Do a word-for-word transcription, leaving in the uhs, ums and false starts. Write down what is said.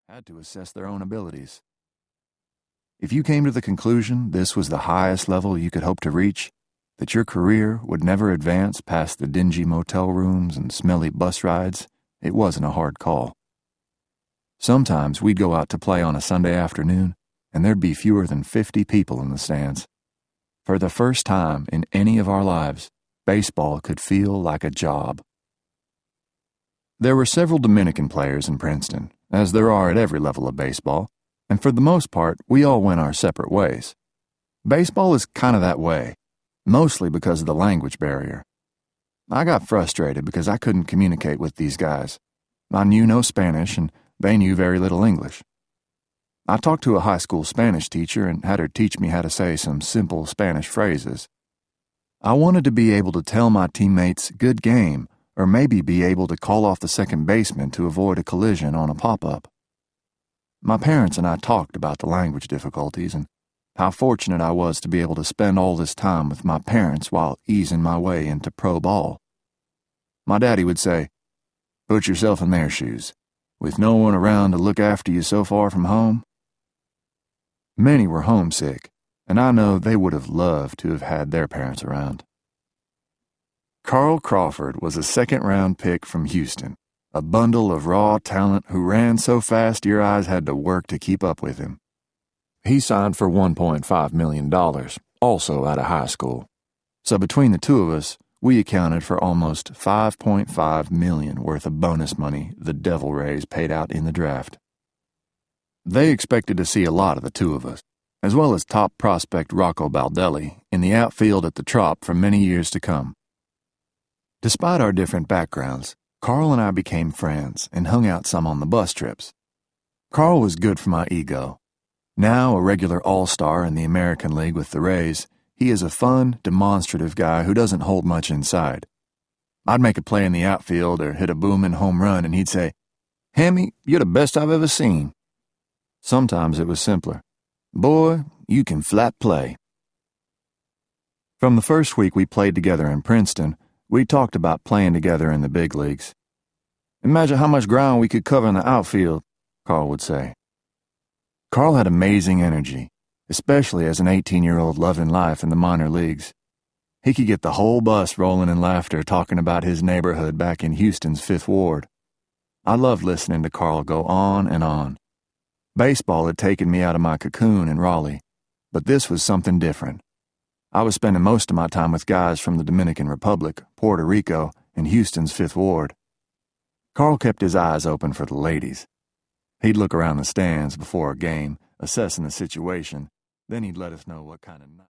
had to assess their own abilities. If you came to the conclusion this was the highest level you could hope to reach, that your career would never advance past the dingy motel rooms and smelly bus rides, it wasn't a hard call. Sometimes we'd go out to play on a Sunday afternoon, and there'd be fewer than fifty people in the stands. For the first time in any of our lives, baseball could feel like a job. There were several Dominican players in Princeton, as there are at every level of baseball, and for the most part, we all went our separate ways. Baseball is kind of that way, mostly because of the language barrier. I got frustrated because I couldn't communicate with these guys. I knew no Spanish, and they knew very little English. I talked to a high school Spanish teacher and had her teach me how to say some simple Spanish phrases. I wanted to be able to tell my teammates, "Good game," or maybe be able to call off the second baseman to avoid a collision on a pop-up. My parents and I talked about the language difficulties and how fortunate I was to be able to spend all this time with my parents while easing my way into pro ball. My daddy would say, "Put yourself in their shoes. With no one around to look after you so far from home." Many were homesick, and I know they would have loved to have had their parents around. Carl Crawford was a second-round pick from Houston, a bundle of raw talent who ran so fast your eyes had to work to keep up with him. He signed for one point five million dollars, also out of high school. So between the two of us, we accounted for almost five point five million dollars worth of bonus money the Devil Rays paid out in the draft. They expected to see a lot of the two of us, as well as top prospect Rocco Baldelli, in the outfield at the Trop for many years to come. Despite our different backgrounds, Carl and I became friends and hung out some on the bus trips. Carl was good for my ego. Now a regular all-star in the American League with the Rays, he is a fun, demonstrative guy who doesn't hold much inside. I'd make a play in the outfield or hit a booming home run and he'd say, "Hammy, you're the best I've ever seen." Sometimes it was simpler. "Boy, you can flat play." From the first week we played together in Princeton, we talked about playing together in the big leagues. "Imagine how much ground we could cover in the outfield," Carl would say. Carl had amazing energy, especially as an eighteen-year-old loving life in the minor leagues. He could get the whole bus rolling in laughter talking about his neighborhood back in Houston's Fifth Ward. I loved listening to Carl go on and on. Baseball had taken me out of my cocoon in Raleigh, but this was something different. I was spending most of my time with guys from the Dominican Republic, Puerto Rico, and Houston's Fifth Ward. Carl kept his eyes open for the ladies. He'd look around the stands before a game, assessing the situation, then he'd let us know what kind of night.